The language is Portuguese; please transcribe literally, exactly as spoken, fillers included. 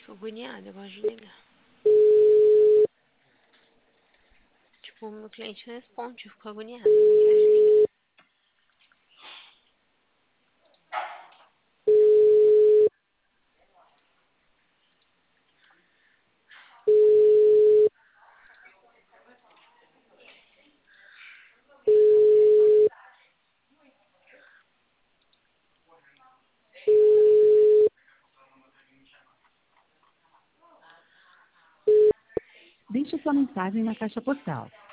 Fico agoniada, eu gosto de ligar. Tipo, o meu cliente não responde, eu fico agoniada. Mensagem de ligar. Deixe sua mensagem na caixa postal.